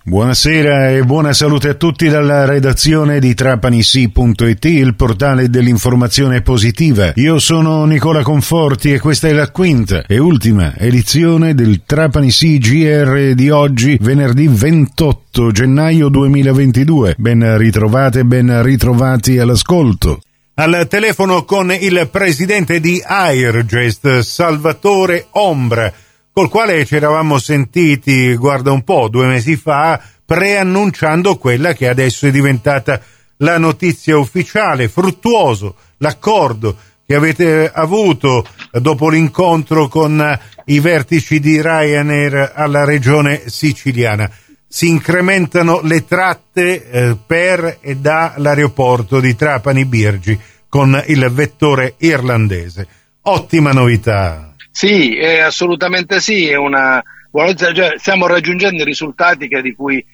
Buonasera e buona salute a tutti dalla redazione di TrapaniSì.it, il portale dell'informazione positiva. Io sono Nicola Conforti e questa è la quinta e ultima edizione del TrapaniSì GR di oggi, venerdì 28 gennaio 2022. Ben ritrovate e ben ritrovati all'ascolto. Al telefono con il presidente di Airgest, Salvatore Ombra, col quale ci eravamo sentiti, guarda un po', 2 mesi fa, preannunciando quella che adesso è diventata la notizia ufficiale. Fruttuoso l'accordo che avete avuto dopo l'incontro con i vertici di Ryanair alla regione siciliana. Si incrementano le tratte per e dall'aeroporto di Trapani Birgi con il vettore irlandese. Ottima novità. Sì, assolutamente sì, è una stiamo raggiungendo i risultati di cui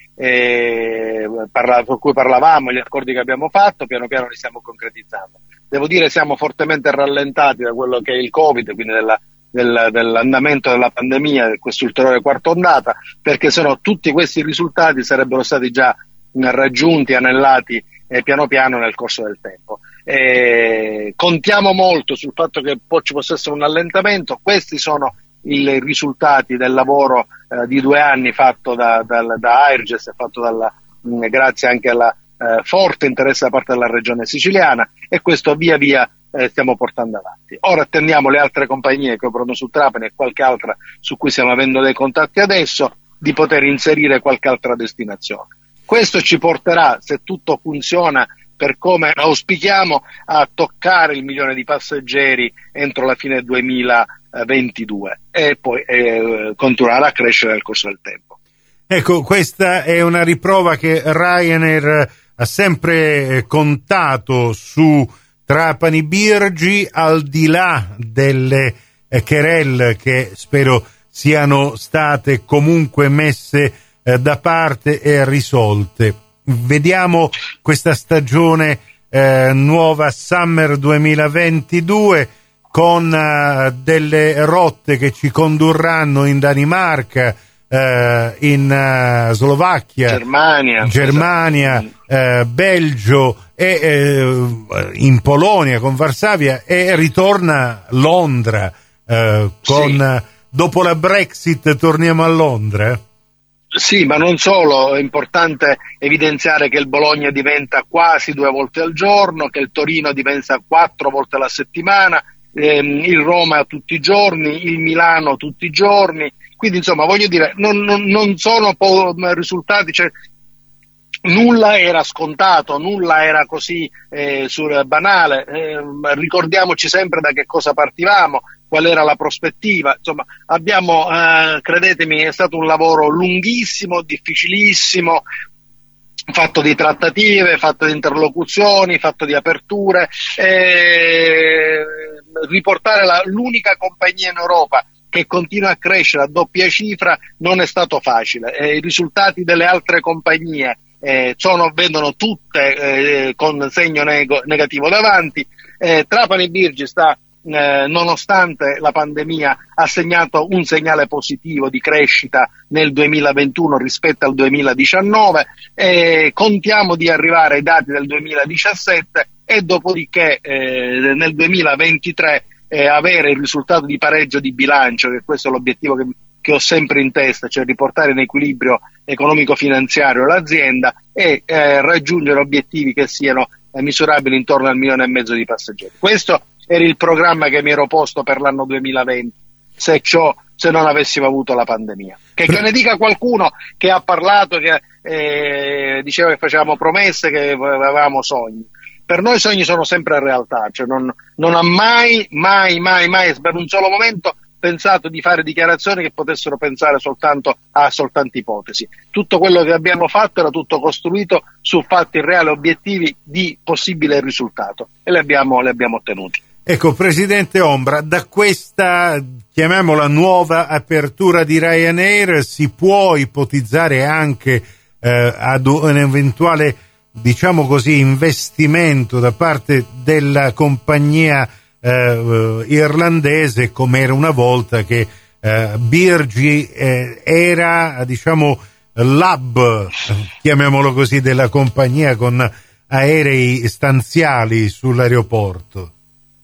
parlavamo, gli accordi che abbiamo fatto, piano piano li stiamo concretizzando. Devo dire siamo fortemente rallentati da quello che è il Covid, quindi dell'andamento della pandemia, di questa ulteriore quarta ondata, perché sennò tutti questi risultati sarebbero stati già raggiunti, anellati piano piano nel corso del tempo. Contiamo molto sul fatto che poi ci possa essere un allentamento. Questi sono i risultati del lavoro di 2 anni fatto da Airgest e fatto grazie anche alla forte interesse da parte della regione siciliana, e questo via via stiamo portando avanti. Ora attendiamo le altre compagnie che operano su Trapani e qualche altra su cui stiamo avendo dei contatti adesso, di poter inserire qualche altra destinazione. Questo ci porterà, se tutto funziona per come auspichiamo, a toccare il 1 milione di passeggeri entro la fine 2022 e poi continuare a crescere nel corso del tempo. Ecco, questa è una riprova che Ryanair ha sempre contato su Trapani Birgi, al di là delle querelle che spero siano state comunque messe da parte e risolte. Vediamo questa stagione nuova Summer 2022 con delle rotte che ci condurranno in Danimarca, in Slovacchia, Germania, Belgio e in Polonia con Varsavia, e ritorna Londra dopo la Brexit torniamo a Londra. Sì, ma non solo, è importante evidenziare che il Bologna diventa quasi 2 volte al giorno, che il Torino diventa 4 volte alla settimana, il Roma tutti i giorni, il Milano tutti i giorni, quindi insomma voglio dire, non sono risultati, cioè, nulla era scontato, nulla era così banale, ricordiamoci sempre da che cosa partivamo, qual era la prospettiva. Insomma, abbiamo, credetemi, è stato un lavoro lunghissimo, difficilissimo, fatto di trattative, fatto di interlocuzioni, fatto di aperture, riportare l'unica compagnia in Europa che continua a crescere a doppia cifra non è stato facile. I risultati delle altre compagnie vedono tutte con segno negativo davanti. Trapani Birgi sta, nonostante la pandemia, ha segnato un segnale positivo di crescita nel 2021 rispetto al 2019, contiamo di arrivare ai dati del 2017 e dopodiché nel 2023 avere il risultato di pareggio di bilancio, che questo è l'obiettivo che ho sempre in testa, cioè riportare in equilibrio economico-finanziario l'azienda e raggiungere obiettivi che siano misurabili intorno al 1,5 milioni di passeggeri. Questo era il programma che mi ero posto per l'anno 2020, se non avessimo avuto la pandemia. Che ne dica qualcuno che ha parlato, che diceva che facevamo promesse, che avevamo sogni. Per noi i sogni sono sempre realtà, cioè non ha mai per un solo momento pensato di fare dichiarazioni che potessero pensare soltanto ipotesi. Tutto quello che abbiamo fatto era tutto costruito su fatti reali, obiettivi di possibile risultato, e li abbiamo ottenuti. Ecco, Presidente Ombra, da questa, chiamiamola, nuova apertura di Ryanair si può ipotizzare anche ad un eventuale, diciamo così, investimento da parte della compagnia irlandese, come era una volta, che Birgi era, diciamo, l'hub, chiamiamolo così, della compagnia, con aerei stanziali sull'aeroporto?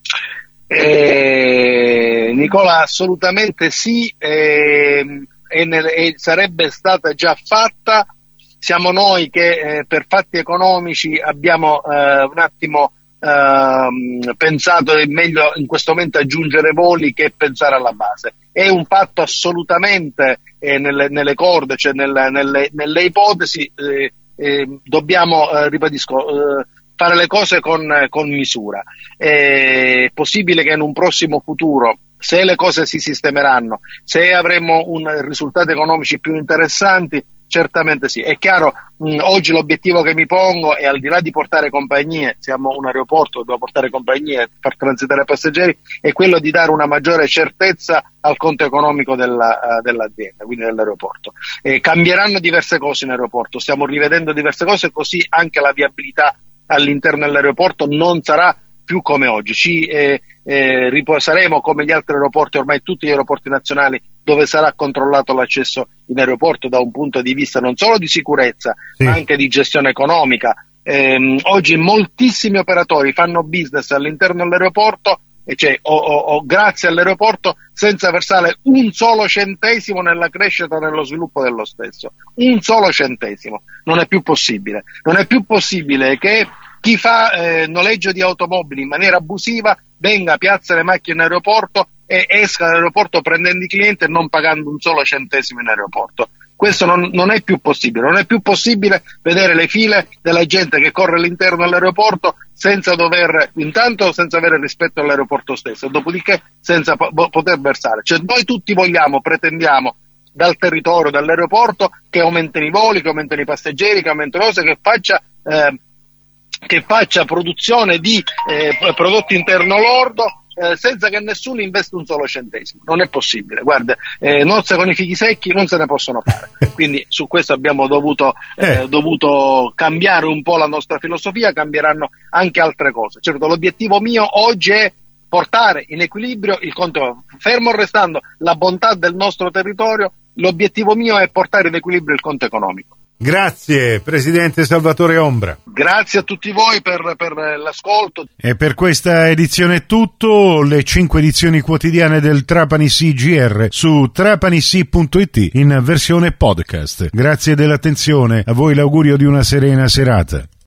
Nicola, assolutamente sì, e sarebbe stata già fatta. Siamo noi che per fatti economici abbiamo un attimo pensato è meglio in questo momento aggiungere voli che pensare alla base. È un fatto assolutamente nelle corde, cioè nelle ipotesi, dobbiamo, ribadisco, fare le cose con misura. È possibile che in un prossimo futuro, se le cose si sistemeranno, se avremo risultati economici più interessanti, certamente sì. È chiaro, oggi l'obiettivo che mi pongo è, al di là di portare compagnie, siamo un aeroporto, dobbiamo portare compagnie, far transitare passeggeri, è quello di dare una maggiore certezza al conto economico dell'azienda, quindi dell'aeroporto. Cambieranno diverse cose in aeroporto, stiamo rivedendo diverse cose, così anche la viabilità all'interno dell'aeroporto non sarà più come oggi. Ci riposeremo come gli altri aeroporti, ormai tutti gli aeroporti nazionali, dove sarà controllato l'accesso in aeroporto da un punto di vista non solo di sicurezza, sì, ma anche di gestione economica. Oggi moltissimi operatori fanno business all'interno dell'aeroporto, cioè, grazie all'aeroporto, senza versare un solo centesimo nella crescita o nello sviluppo dello stesso. Un solo centesimo. Non è più possibile. Non è più possibile che chi fa noleggio di automobili in maniera abusiva venga, piazza le macchine in aeroporto e esca dall'aeroporto prendendo i clienti e non pagando un solo centesimo in aeroporto. Questo non è più possibile. Non è più possibile vedere le file della gente che corre all'interno dell'aeroporto senza avere rispetto all'aeroporto stesso, dopodiché senza poter versare. Cioè, noi tutti pretendiamo dal territorio, dall'aeroporto, che aumentino i voli, che aumentino i passeggeri, che aumentino cose, che faccia produzione di prodotto interno lordo, senza che nessuno investa un solo centesimo. Non è possibile. Guarda, nozze con i fichi secchi non se ne possono fare. Quindi su questo abbiamo dovuto cambiare un po' la nostra filosofia, cambieranno anche altre cose. Certo, l'obiettivo mio oggi è portare in equilibrio il conto, fermo restando la bontà del nostro territorio, l'obiettivo mio è portare in equilibrio il conto economico. Grazie Presidente Salvatore Ombra. Grazie a tutti voi per l'ascolto. E per questa edizione è tutto. Le 5 edizioni quotidiane del Trapani Sea GR su trapanisea.it in versione podcast. Grazie dell'attenzione, a voi l'augurio di una serena serata.